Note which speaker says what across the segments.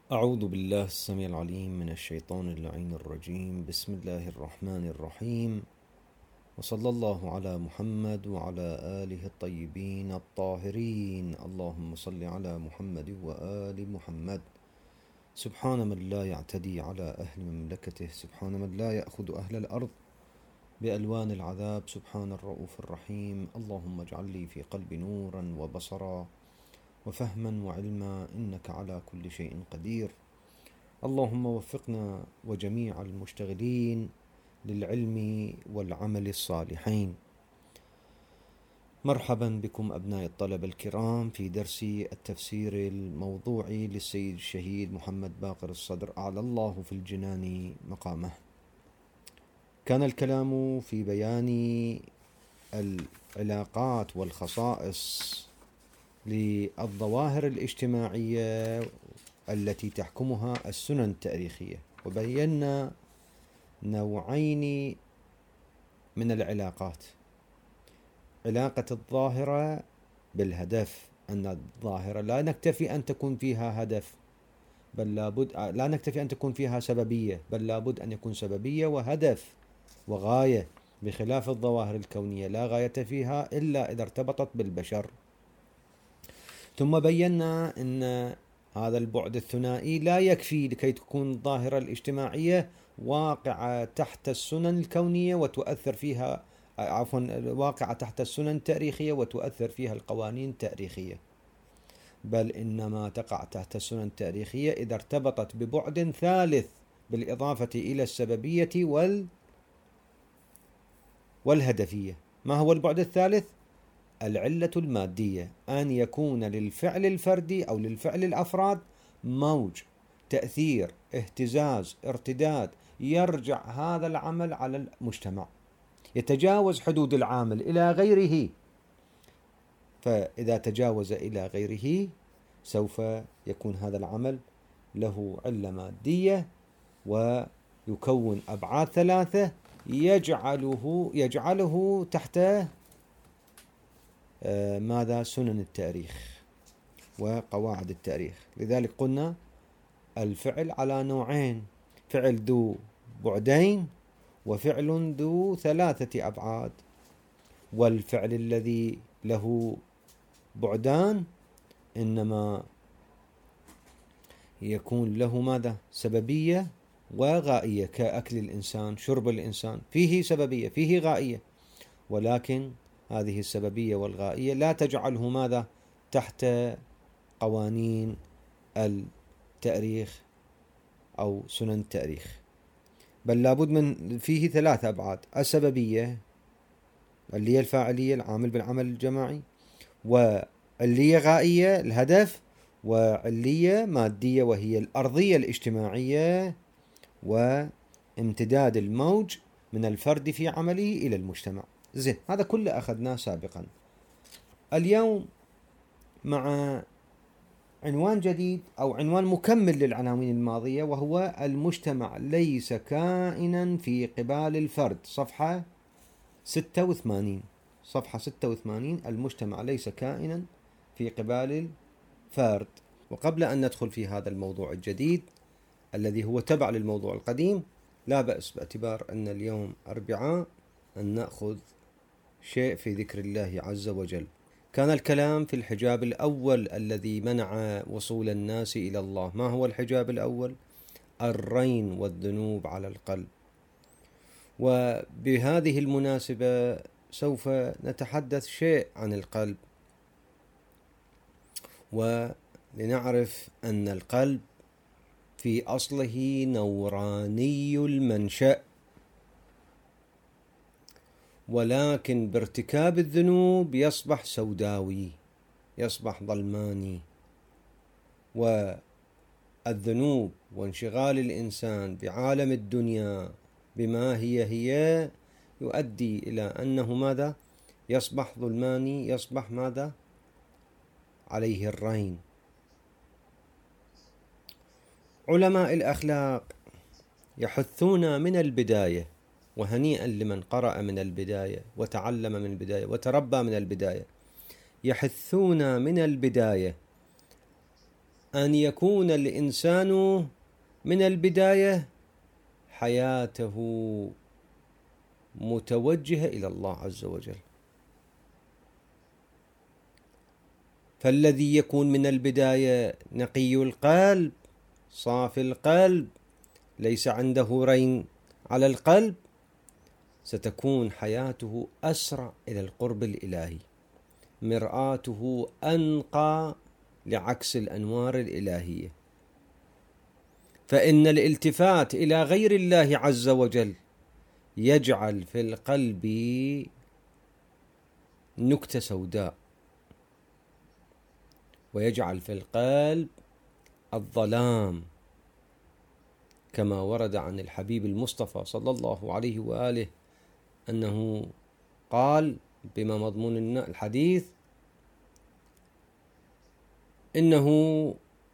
Speaker 1: أعوذ بالله السميع العليم من الشيطان اللعين الرجيم. بسم الله الرحمن الرحيم، وصلى الله على محمد وعلى آله الطيبين الطاهرين. اللهم صل على محمد وآل محمد. سبحان من لا يعتدي على أهل مملكته، سبحان من لا يأخذ أهل الأرض بألوان العذاب، سبحان الرؤوف الرحيم. اللهم اجعل لي في قلبي نورا وبصرا وفهما وعلما، إنك على كل شيء قدير. اللهم وفقنا وجميع المشتغلين للعلم والعمل الصالحين. مرحبا بكم أبناء الطلبة الكرام في درس التفسير الموضوعي للسيد الشهيد محمد باقر الصدر أعلى الله في الجنان مقامه. كان الكلام في بيان العلاقات والخصائص للظواهر الاجتماعية التي تحكمها السنن التاريخية، وبينا نوعين من العلاقات: علاقة الظاهرة بالهدف، أن الظاهرة لا نكتفي أن تكون فيها هدف، بل لابد لا نكتفي أن تكون فيها سببية، بل لابد أن يكون سببية وهدف وغاية، بخلاف الظواهر الكونية لا غاية فيها إلا إذا ارتبطت بالبشر. ثم بينا أن هذا البعد الثنائي لا يكفي لكي تكون الظاهرة الاجتماعية واقعة تحت السنن الكونية وتؤثر فيها، واقعة تحت السنن التاريخية وتؤثر فيها القوانين التاريخية، بل إنما تقع تحت السنن التاريخية إذا ارتبطت ببعد ثالث بالإضافة إلى السببية والهدفية. ما هو البعد الثالث؟ العلة المادية، أن يكون للفعل الفردي أو للفعل الأفراد موج، تأثير، اهتزاز، ارتداد، يرجع هذا العمل على المجتمع، يتجاوز حدود العامل إلى غيره. فإذا تجاوز إلى غيره سوف يكون هذا العمل له علة مادية ويكون أبعاد ثلاثة يجعله تحت ماذا؟ سنن التاريخ وقواعد التاريخ. لذلك قلنا الفعل على نوعين: فعل ذو بعدين وفعل ذو ثلاثة أبعاد. والفعل الذي له بعدان إنما يكون له ماذا؟ سببية وغائية، كأكل الإنسان، شرب الإنسان، فيه سببية فيه غائية، ولكن هذه السببية والغائية لا تجعله ماذا؟ تحت قوانين التاريخ أو سنن التاريخ، بل لابد من فيه ثلاث أبعاد: السببية اللي هي الفاعلية، العامل بالعمل الجماعي، وعلية غائية الهدف، وعلية مادية وهي الأرضية الاجتماعية وامتداد الموج من الفرد في عمله إلى المجتمع. زين، هذا كله أخذناه سابقا. اليوم مع عنوان جديد أو عنوان مكمل للعناوين الماضية، وهو المجتمع ليس كائنا في قبال الفرد. صفحة 86. صفحة 86، المجتمع ليس كائنا في قبال الفرد. وقبل أن ندخل في هذا الموضوع الجديد الذي هو تبع للموضوع القديم، لا بأس باعتبار أن اليوم أربعاء أن نأخذ شيء في ذكر الله عز وجل. كان الكلام في الحجاب الأول الذي منع وصول الناس إلى الله. ما هو الحجاب الأول؟ الرين والذنوب على القلب. وبهذه المناسبة سوف نتحدث شيء عن القلب، ولنعرف أن القلب في أصله نوراني المنشأ، ولكن بارتكاب الذنوب يصبح سوداوي، يصبح ظلماني. والذنوب وانشغال الإنسان بعالم الدنيا بما هي يؤدي إلى أنه ماذا؟ يصبح ظلماني، يصبح ماذا؟ عليه الرين. علماء الأخلاق يحثون من البداية، وهنيئا لمن قرأ من البداية وتعلم من البداية وتربى من البداية، يحثون من البداية أن يكون الإنسان من البداية حياته متوجهة إلى الله عز وجل. فالذي يكون من البداية نقي القلب صافي القلب ليس عنده رين على القلب، ستكون حياته أسرع إلى القرب الإلهي، مرآته أنقى لعكس الأنوار الإلهية. فإن الالتفات إلى غير الله عز وجل يجعل في القلب نكتة سوداء، ويجعل في القلب الظلام، كما ورد عن الحبيب المصطفى صلى الله عليه وآله أنه قال بما مضمون الحديث: إن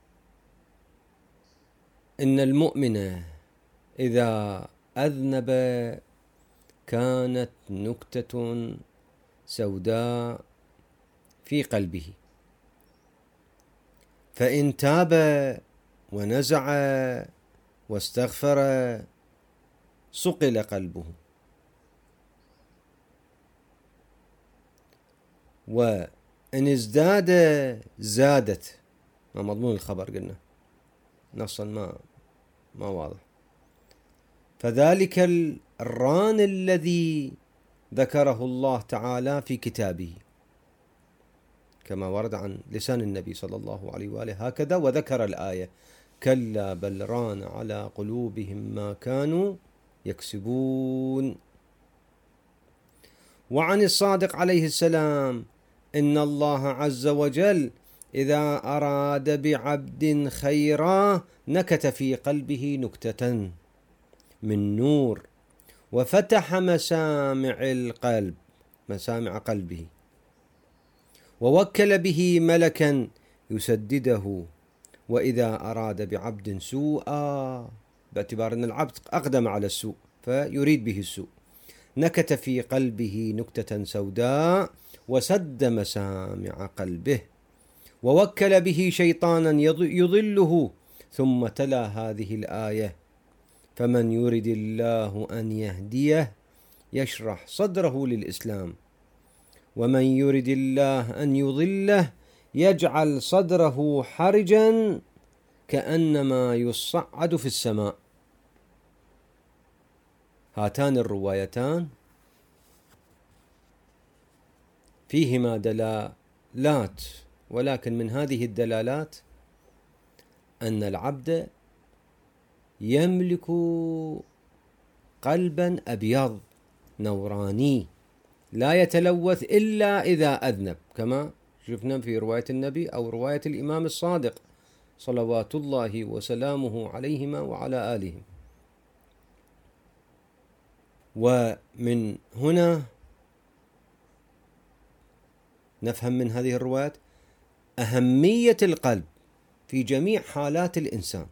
Speaker 1: المؤمن إذا أذنب كانت نكتة سوداء في قلبه، فإن تاب ونزع واستغفر صقل قلبه، وإن ازداد زادت. ما مضمون الخبر قلنا نصا ما واضح. فذلك الران الذي ذكره الله تعالى في كتابه كما ورد عن لسان النبي صلى الله عليه وآله هكذا، وذكر الآية: كلا بل ران على قلوبهم ما كانوا يكسبون. وعن الصادق عليه السلام: إن الله عز وجل إذا أراد بعبد خيرا نكت في قلبه نكتة من نور، وفتح مسامع قلبه، ووكل به ملكا يسدده. وإذا أراد بعبد سوءا، باعتبار أن العبد أقدم على السوء فيريد به السوء، نكت في قلبه نكتة سوداء وسد مسامع قلبه، ووكل به شيطانا يضله. ثم تلا هذه الآية: فمن يرد الله أن يهديه يشرح صدره للإسلام، ومن يرد الله أن يضله يجعل صدره حرجا كأنما يصعد في السماء. هاتان الروايتان فيهما دلالات، ولكن من هذه الدلالات أن العبد يملك قلبا أبيض نوراني لا يتلوث إلا إذا أذنب، كما شفنا في رواية النبي أو رواية الإمام الصادق صلوات الله وسلامه عليهما وعلى آلهم. ومن هنا نفهم من هذه الروايات أهمية القلب في جميع حالات الإنسان،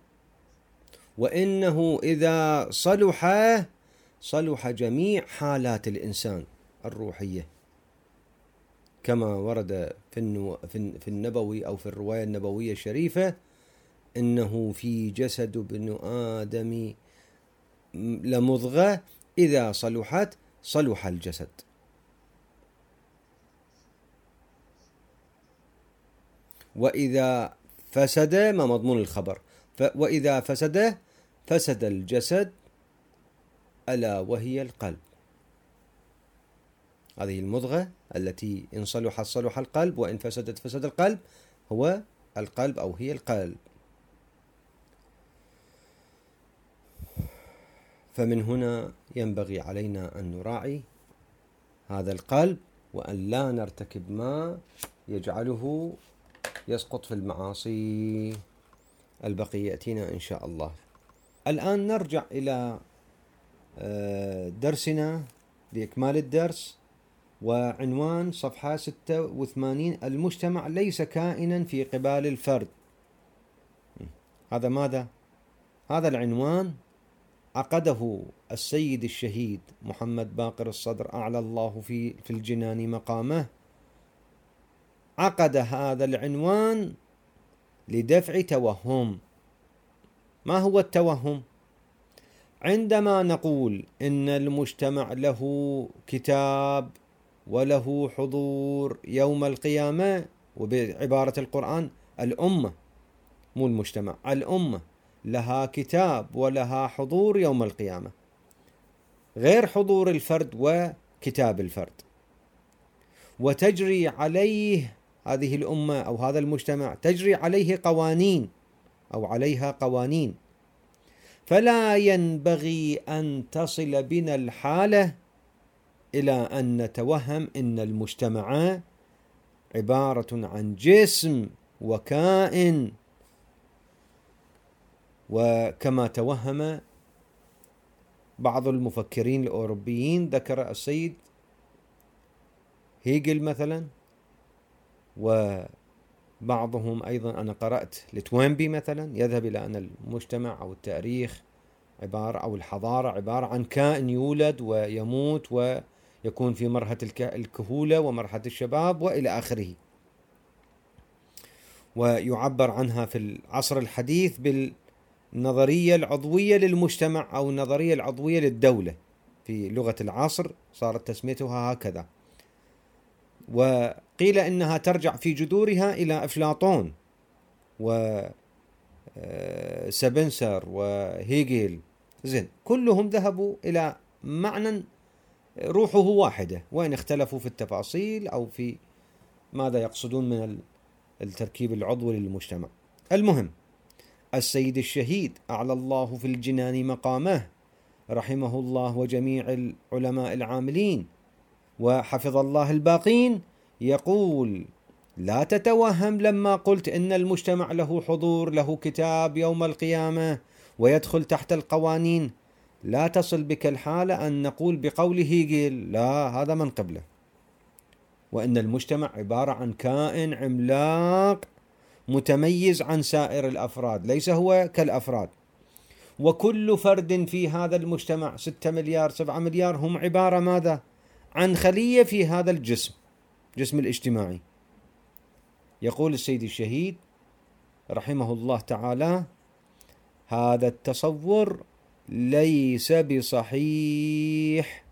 Speaker 1: وإنه إذا صلح جميع حالات الإنسان الروحية، كما ورد في النبوي أو في الرواية النبوية الشريفة: إنه في جسد ابن آدم لمضغة إذا صلحت صلح الجسد. وإذا فسد، ما مضمون الخبر، وإذا فسد الجسد ألا وهي القلب. هذه المضغة التي إن صلحت صلح القلب، وإن فسدت فسد القلب، هو القلب أو هي القلب. فمن هنا ينبغي علينا أن نراعي هذا القلب، وأن لا نرتكب ما يجعله يسقط في المعاصي. البقية يأتينا إن شاء الله. الآن نرجع إلى درسنا بإكمال الدرس، وعنوان صفحة 86: المجتمع ليس كائنا في قبال الفرد. هذا ماذا؟ هذا العنوان عقده السيد الشهيد محمد باقر الصدر أعلى الله في الجنان مقامه. عقد هذا العنوان لدفع توهم. ما هو التوهم؟ عندما نقول إن المجتمع له كتاب وله حضور يوم القيامة، وبعبارة القرآن الأمة، مو المجتمع، الأمة لها كتاب ولها حضور يوم القيامة، غير حضور الفرد وكتاب الفرد، وتجري عليه هذه الأمة أو هذا المجتمع، تجري عليه قوانين أو عليها قوانين. فلا ينبغي أن تصل بنا الحالة إلى أن نتوهم أن المجتمع عبارة عن جسم وكائن، وكما توهم بعض المفكرين الأوروبيين، ذكر السيد هيجل مثلا، وبعضهم أيضا أنا قرأت لتوينبي مثلا، يذهب إلى أن المجتمع أو التاريخ عبارة أو الحضارة عبارة عن كائن يولد ويموت ويكون في مرحلة الكهولة ومرحلة الشباب وإلى آخره، ويعبر عنها في العصر الحديث بالنظرية العضوية للمجتمع أو النظرية العضوية للدولة. في لغة العصر صارت تسميتها هكذا، وقيل إنها ترجع في جذورها إلى أفلاطون وسبنسر وهيجل. زين، كلهم ذهبوا إلى معنى روحه واحدة، وإن اختلفوا في التفاصيل أو في ماذا يقصدون من التركيب العضوي للمجتمع. المهم، السيد الشهيد أعلى الله في الجنان مقامه رحمه الله وجميع العلماء العاملين وحفظ الله الباقين، يقول: لا تتوهم لما قلت إن المجتمع له حضور، له كتاب يوم القيامة ويدخل تحت القوانين، لا تصل بك الحالة أن نقول بقوله هيجل لا، هذا من قبله، وإن المجتمع عبارة عن كائن عملاق متميز عن سائر الأفراد، ليس هو كالأفراد، وكل فرد في هذا المجتمع 6 مليار 7 مليار هم عبارة ماذا؟ عن خلية في هذا الجسم الاجتماعي. يقول السيد الشهيد رحمه الله تعالى: هذا التصور ليس بصحيح.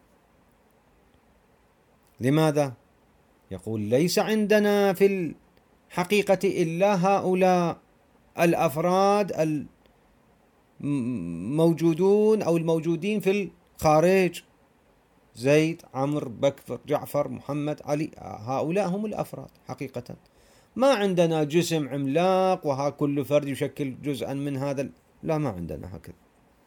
Speaker 1: لماذا؟ يقول: ليس عندنا في الحقيقة إلا هؤلاء الأفراد الموجودون أو الموجودين في الخارج، زيد، عمرو، بكر، جعفر، محمد، علي، هؤلاء هم الأفراد حقيقة. ما عندنا جسم عملاق وها كل فرد يشكل جزءا من هذا، لا، ما عندنا هكذا.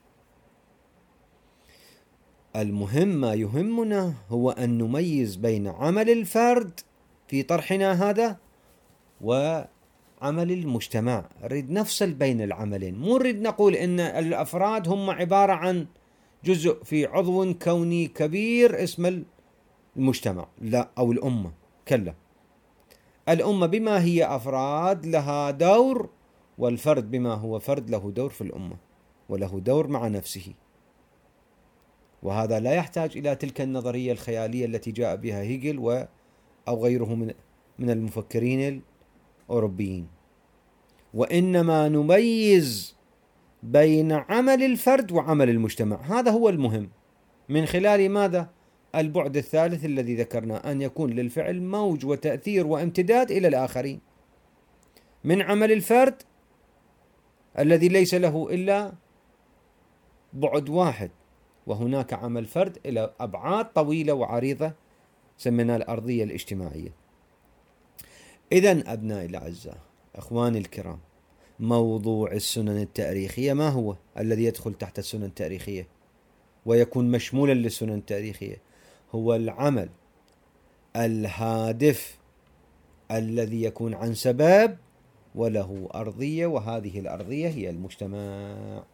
Speaker 1: المهم، ما يهمنا هو أن نميز بين عمل الفرد في طرحنا هذا وعمل المجتمع. نريد نفصل بين العملين، مو نريد نقول إن الأفراد هم عبارة عن جزء في عضو كوني كبير اسمه المجتمع، لا، أو الأمة، كلا. الأمة بما هي أفراد لها دور، والفرد بما هو فرد له دور في الأمة وله دور مع نفسه، وهذا لا يحتاج إلى تلك النظرية الخيالية التي جاء بها هيجل أو غيره من المفكرين الأوروبيين، وإنما نميز بين عمل الفرد وعمل المجتمع. هذا هو المهم، من خلال ماذا؟ البعد الثالث الذي ذكرنا، أن يكون للفعل موج وتأثير وامتداد إلى الآخرين، من عمل الفرد الذي ليس له إلا بعد واحد، وهناك عمل فرد إلى أبعاد طويلة وعريضة سميناها الأرضية الاجتماعية. إذن أبنائي الأعزاء، أخواني الكرام، موضوع السنن التاريخية ما هو الذي يدخل تحت السنن التاريخية ويكون مشمولا للسنن التاريخية؟ هو العمل الهادف الذي يكون عن سبب وله أرضية، وهذه الأرضية هي المجتمع.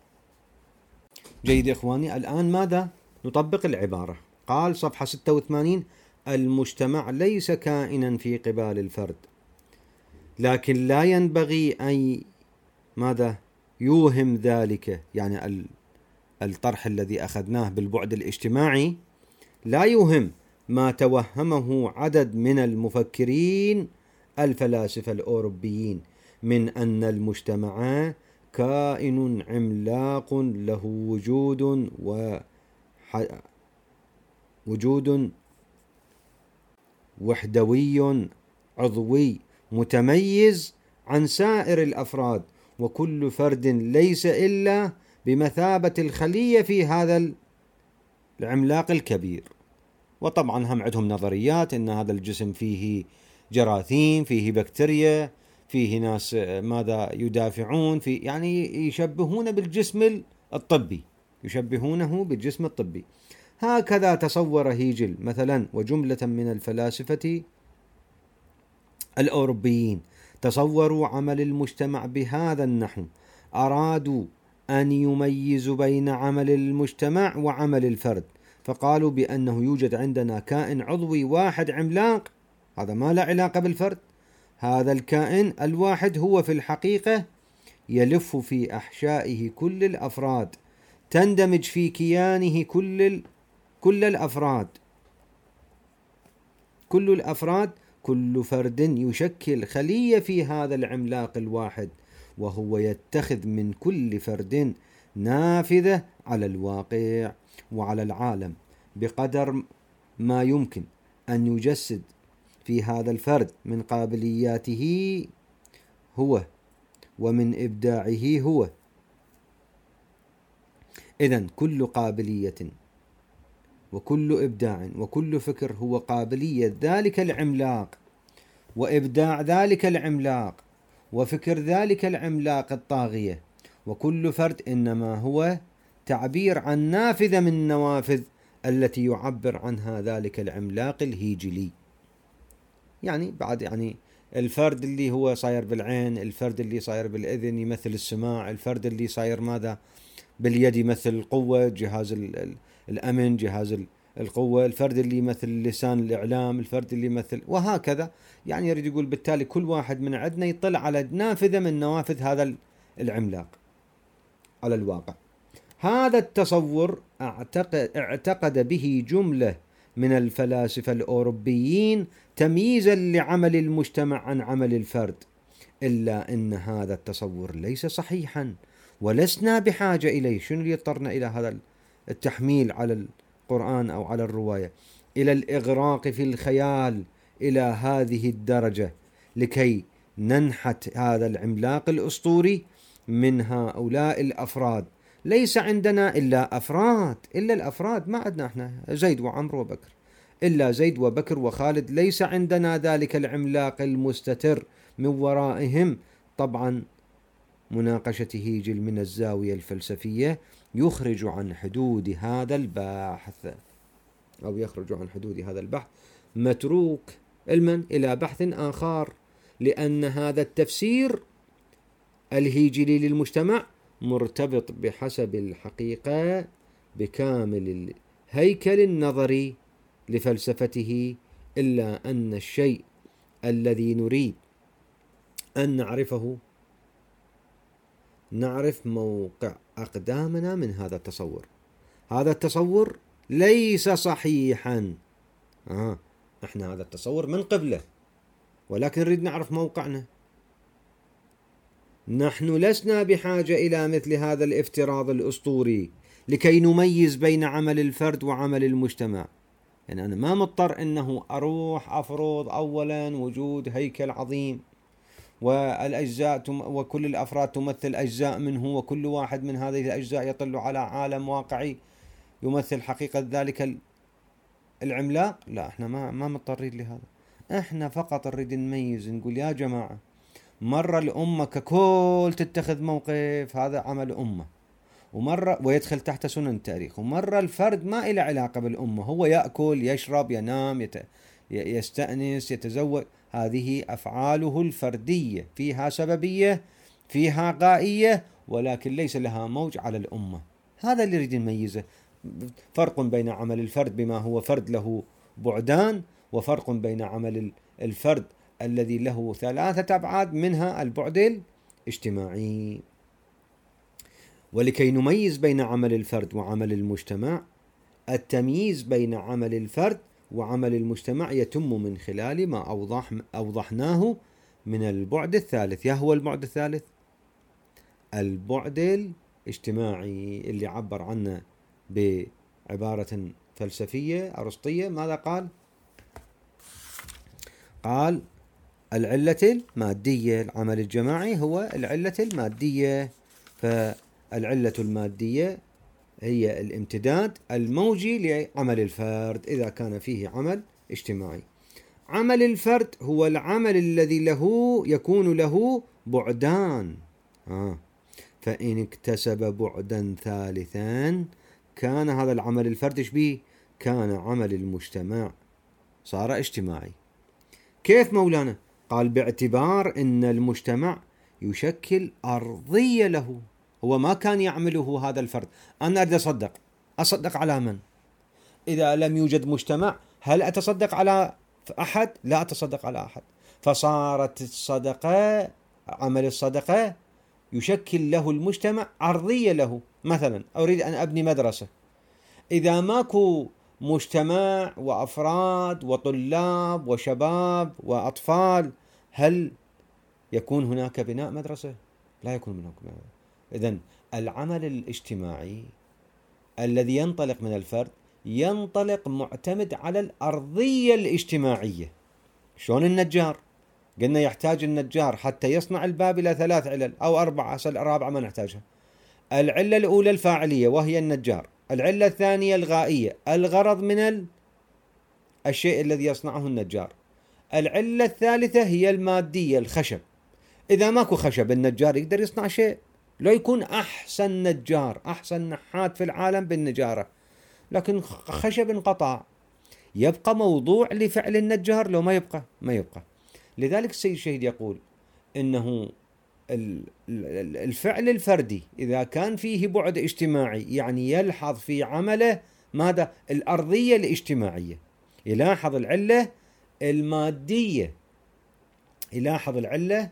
Speaker 1: جيد إخواني، الآن ماذا؟ نطبق العبارة. قال صفحة 86: المجتمع ليس كائنا في قبال الفرد، لكن لا ينبغي أن ماذا؟ يوهم ذلك، يعني الطرح الذي أخذناه بالبعد الاجتماعي لا يوهم ما توهمه عدد من المفكرين الفلاسفة الأوروبيين من أن المجتمع كائن عملاق له وجود وحدوي عضوي متميز عن سائر الأفراد، وكل فرد ليس إلا بمثابة الخلية في هذا العملاق الكبير. وطبعا هم عندهم نظريات أن هذا الجسم فيه جراثيم، فيه بكتيريا، فيه ناس ماذا يدافعون، في يعني يشبهون بالجسم الطبي، يشبهونه بالجسم الطبي. هكذا تصور هيجل مثلا وجملة من الفلاسفة الأوروبيين تصوروا عمل المجتمع بهذا النحو، أرادوا أن يميزوا بين عمل المجتمع وعمل الفرد، فقالوا بأنه يوجد عندنا كائن عضوي واحد عملاق، هذا ما له علاقة بالفرد. هذا الكائن الواحد هو في الحقيقة يلف في أحشائه كل الأفراد، تندمج في كيانه كل الأفراد، كل فرد يشكل خلية في هذا العملاق الواحد، وهو يتخذ من كل فرد نافذة على الواقع وعلى العالم بقدر ما يمكن أن يجسد في هذا الفرد من قابلياته هو ومن إبداعه هو. إذن كل قابلية وكل إبداع وكل فكر هو قابلية ذلك العملاق، وإبداع ذلك العملاق، وفكر ذلك العملاق الطاغية، وكل فرد إنما هو تعبير عن نافذة من النوافذ التي يعبر عنها ذلك العملاق الهيجلي. يعني بعد يعني الفرد اللي هو صاير بالعين، الفرد اللي صاير بالإذن يمثل السماع، الفرد اللي صاير ماذا باليد يمثل القوة، جهاز الأمن، جهاز القوة، الفرد اللي يمثل لسان الإعلام، الفرد اللي يمثل، وهكذا. يعني يريد يقول بالتالي كل واحد من عندنا يطلع على نافذة من نوافذ هذا العملاق على الواقع. هذا التصور اعتقد به جملة من الفلاسفة الأوروبيين تمييزا لعمل المجتمع عن عمل الفرد، إلا أن هذا التصور ليس صحيحا ولسنا بحاجة إليه. شنو اللي يضطرنا إلى هذا التحميل على القرآن أو على الرواية، إلى الإغراق في الخيال إلى هذه الدرجة لكي ننحت هذا العملاق الأسطوري من هؤلاء الأفراد؟ ليس عندنا إلا أفراد، إلا الأفراد، ما عندنا إحنا زيد وعمر وبكر، إلا زيد وبكر وخالد، ليس عندنا ذلك العملاق المستتر من ورائهم. طبعا مناقشة هيجل من الزاوية الفلسفية يخرج عن حدود هذا البحث، أو يخرج عن حدود هذا البحث، متروك علما إلى بحث آخر، لأن هذا التفسير الهيجلي للمجتمع مرتبط بحسب الحقيقة بكامل الهيكل النظري لفلسفته، إلا أن الشيء الذي نريد أن نعرفه نعرف موقع أقدامنا من هذا التصور. هذا التصور ليس صحيحا، احنا هذا التصور من قبله، ولكن نريد نعرف موقعنا. نحن لسنا بحاجة إلى مثل هذا الافتراض الأسطوري لكي نميز بين عمل الفرد وعمل المجتمع. يعني أنا ما مضطر أنه أروح أفرض أولا وجود هيكل عظيم والأجزاء وكل الأفراد تمثل أجزاء منه، وكل واحد من هذه الأجزاء يطل على عالم واقعي يمثل حقيقة ذلك العملاق. لا، احنا ما مضطرين لهذا. احنا فقط نريد نميز، نقول يا جماعة مرة الأمة ككل تتخذ موقف، هذا عمل أمة، ومرة ويدخل تحت سنن التاريخ، ومرة الفرد ما إله علاقة بالأمة، هو يأكل يشرب ينام يستأنس يتزوج، هذه أفعاله الفردية فيها سببية فيها غائية، ولكن ليس لها موج على الأمة. هذا اللي يريد نميزه. فرق بين عمل الفرد بما هو فرد له بعدان، وفرق بين عمل الفرد الذي له 3 أبعاد منها البعد الاجتماعي. ولكي نميز بين عمل الفرد وعمل المجتمع، التمييز بين عمل الفرد وعمل المجتمع يتم من خلال ما أوضحناه من البعد الثالث. يا هو البعد الثالث؟ البعد الاجتماعي اللي عبر عنه بعبارة فلسفية أرسطية. ماذا قال؟ قال العلة المادية. العمل الجماعي هو العلة المادية. فالعلة المادية هي الامتداد الموجي لعمل الفرد إذا كان فيه عمل اجتماعي. عمل الفرد هو العمل الذي يكون له بعدان. فإن اكتسب بعدا ثالثا كان هذا العمل الفرد شبيه؟ كان عمل المجتمع صار اجتماعي. كيف مولانا؟ قال باعتبار أن المجتمع يشكل أرضية له. هو ما كان يعمله هذا الفرد. أنا أريد أصدق على من؟ إذا لم يوجد مجتمع هل أتصدق على أحد؟ لا أتصدق على أحد. فصارت الصدقة، عمل الصدقة يشكل له المجتمع أرضية له. مثلا أريد أن أبني مدرسة، إذا ماكو مجتمع وأفراد وطلاب وشباب وأطفال هل يكون هناك بناء مدرسة؟ لا يكون هناك بناء. إذن العمل الاجتماعي الذي ينطلق من الفرد ينطلق معتمد على الأرضية الاجتماعية. شلون النجار؟ قلنا يحتاج النجار حتى يصنع الباب إلى 3 علل أو 4، الرابعة ما نحتاجها. العلة الأولى الفاعلية وهي النجار. العلة الثانية الغائية، الغرض من الشيء الذي يصنعه النجار. العلة الثالثة هي المادية، الخشب. إذا ماكو خشب النجار يقدر يصنع شيء. لو يكون أحسن نجار، أحسن نحات في العالم بالنجارة، لكن خشب انقطع، يبقى موضوع لفعل النجار؟ لو ما يبقى. لذلك السيد الشهيد يقول إنه الفعل الفردي إذا كان فيه بعد اجتماعي يعني يلحظ في عمله ماذا؟ الأرضية الاجتماعية. يلاحظ العلة المادية، يلاحظ العلة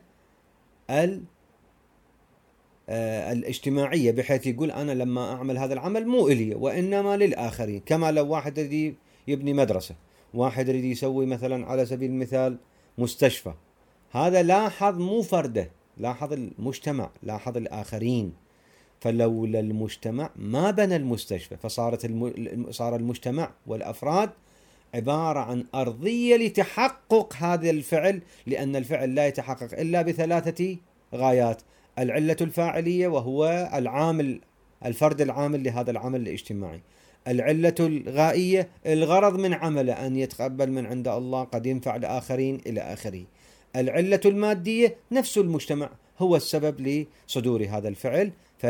Speaker 1: الاجتماعية، بحيث يقول أنا لما أعمل هذا العمل مو إلي وإنما للآخرين. كما لو واحد يريد يبني مدرسة، واحد يريد يسوي مثلا على سبيل المثال مستشفى، هذا لاحظ مو فرده، لاحظ المجتمع، لاحظ الآخرين. فلولا المجتمع ما بنى المستشفى. صار المجتمع والأفراد عبارة عن أرضية لتحقق هذا الفعل، لأن الفعل لا يتحقق إلا ب3 غايات: العلة الفاعلية وهو الفرد العامل لهذا العمل الاجتماعي. العلة الغائية الغرض من عمله أن يتقبل من عند الله، قد ينفع لآخرين إلى آخره. العلة المادية نفس المجتمع هو السبب لصدور هذا الفعل،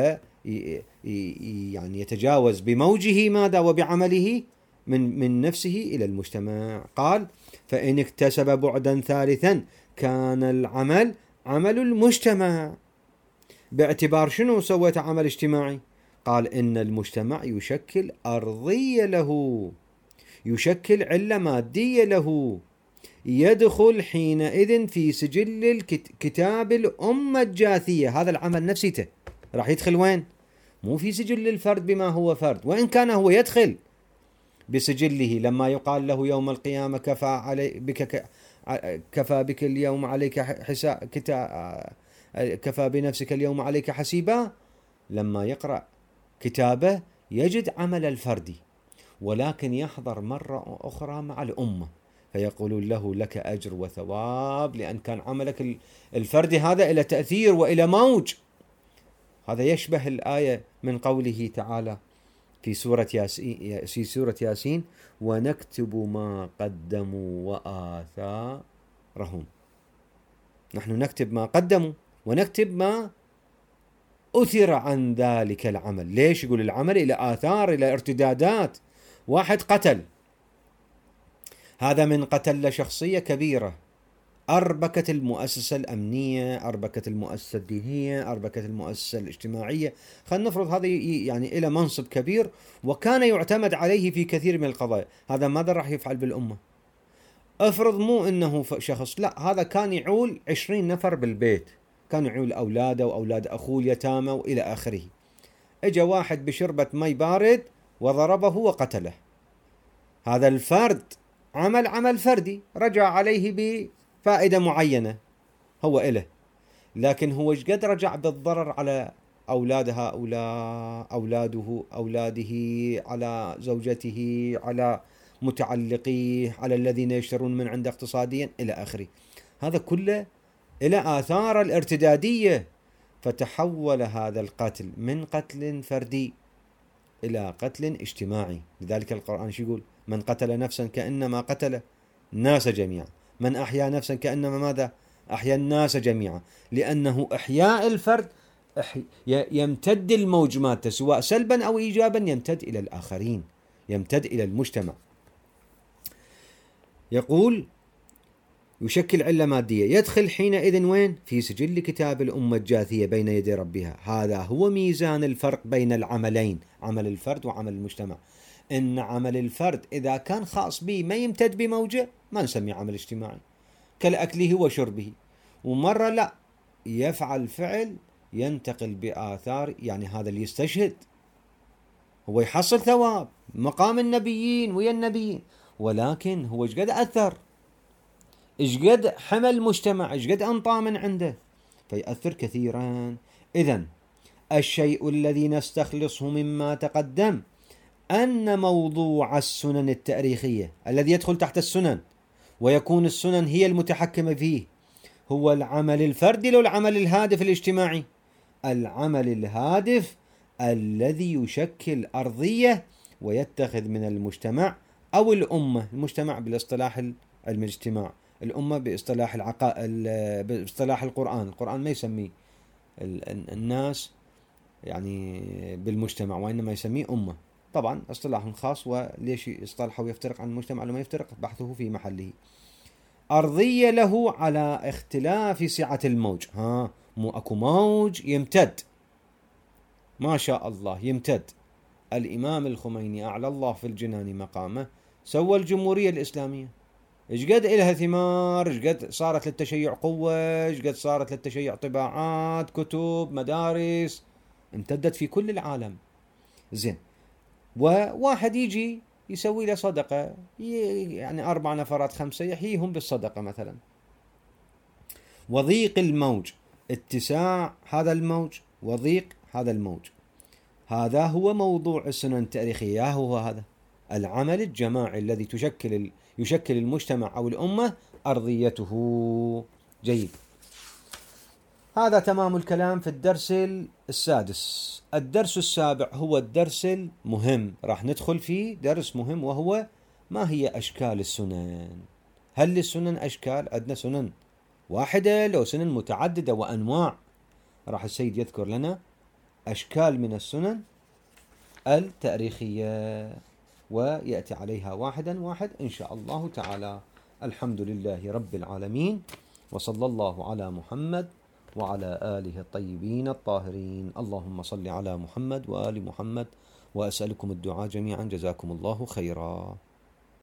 Speaker 1: يعني يتجاوز بموجه ماذا؟ وبعمله من نفسه إلى المجتمع. قال فإن اكتسب بعدا ثالثا كان العمل عمل المجتمع. باعتبار شنو سويت عمل اجتماعي؟ قال إن المجتمع يشكل أرضية له، يشكل علة مادية له، يدخل حينئذ في سجل كتاب الأمة الجاثية. هذا العمل نفسيته راح يدخل وين؟ مو في سجل الفرد بما هو فرد، وإن كان هو يدخل بسجله لما يقال له يوم القيامة كفى بك اليوم عليك كفى بنفسك اليوم عليك حسيبا. لما يقرأ كتابه يجد عمل الفردي، ولكن يحضر مرة أخرى مع الأمة فيقولون له لك أجر وثواب، لأن كان عملك الفردي هذا إلى تأثير وإلى موج. هذا يشبه الآية من قوله تعالى في سورة ياسين ونكتب ما قدموا وآثارهم. نحن نكتب ما قدموا ونكتب ما أثر عن ذلك العمل. ليش؟ يقول العمل إلى آثار، إلى ارتدادات. واحد قتل، هذا من قتل شخصية كبيرة، أربكت المؤسسة الأمنية، أربكت المؤسسة الدينية، أربكت المؤسسة الاجتماعية. خلينا نفرض هذا يعني إلى منصب كبير وكان يعتمد عليه في كثير من القضايا. هذا ماذا راح يفعل بالأمة؟ افرض مو إنه شخص، لا، هذا كان يعول 20 نفر بالبيت، كان يعول أولاده وأولاد أخوه اليتامى وإلى آخره. اجا واحد بشربة مي بارد وضربه وقتله. هذا الفرد عمل فردي رجع عليه بفائدة معينة. هو إله، لكن هو ايش قد رجع بالضرر على أولاد هؤلاء، أولاده، على زوجته، على متعلقيه، على الذين يشترون من عنده اقتصاديا إلى آخره. هذا كله إلى آثار الارتدادية. فتحول هذا القتل من قتل فردي إلى قتل اجتماعي. لذلك القرآن شو يقول؟ من قتل نفسا كأنما قتل الناس جميعا، من أحيا نفسا كأنما ماذا؟ أحيا الناس جميعا. لأنه إحياء الفرد يمتد الموج مالته سواء سلبا أو إيجابا، يمتد إلى الآخرين، يمتد إلى المجتمع. يقول يشكل علة مادية، يدخل حينئذ وين؟ في سجل كتاب الأمة الجاثية بين يدي ربها. هذا هو ميزان الفرق بين العملين، عمل الفرد وعمل المجتمع. إن عمل الفرد إذا كان خاص به ما يمتد بموجه ما نسميه عمل اجتماعي، كالأكله وشربه. ومرة لا، يفعل فعل ينتقل بآثار، يعني هذا اللي يستشهد هو يحصل ثواب مقام النبيين ويا النبيين، ولكن هو ايش قد أثر، ايش قد حمل مجتمع، ايش قد أنطى من عنده، فيأثر كثيرا. إذن الشيء الذي نستخلصه مما تقدم أن موضوع السنن التاريخية الذي يدخل تحت السنن ويكون السنن هي المتحكمة فيه هو العمل الفردي لو العمل الهادف الاجتماعي. العمل الهادف الذي يشكل أرضية ويتخذ من المجتمع أو الأمة، المجتمع بالاصطلاح الاجتماع، الأمة باصطلاح القرآن ما يسمي الناس يعني بالمجتمع، وإنما يسميه أمة. طبعا اصطلاح خاص، وليش اصطلحه ويفترق عن المجتمع لما يفترق بحثه في محله. أرضية له على اختلاف سعة الموج. مو أكو موج يمتد ما شاء الله يمتد. الإمام الخميني أعلى الله في الجنان مقامه سوى الجمهورية الإسلامية، إيش قد إلها ثمار، إيش قد صارت للتشيع قوة، إيش قد صارت للتشيع طباعات، كتب، مدارس، امتدت في كل العالم. زين، وواحد يجي يسوي له صدقة، يعني 4 نفرات 5 يحييهم بالصدقة مثلا. وضيق الموج، اتساع هذا الموج وضيق هذا الموج، هذا هو موضوع السنن التاريخية. هو هذا العمل الجماعي الذي يشكل المجتمع أو الأمة أرضيته. جيد، هذا تمام الكلام في الدرس السادس. الدرس السابع هو الدرس المهم، راح ندخل فيه درس مهم، وهو ما هي أشكال السنن. هل للسنن أشكال؟ عندنا سنن واحدة لو سنن متعددة وأنواع. راح السيد يذكر لنا أشكال من السنن التاريخية ويأتي عليها واحدا واحد إن شاء الله تعالى. الحمد لله رب العالمين، وصلى الله على محمد وعلى آله الطيبين الطاهرين. اللهم صل على محمد وآل محمد، وأسألكم الدعاء جميعا. جزاكم الله خيرا.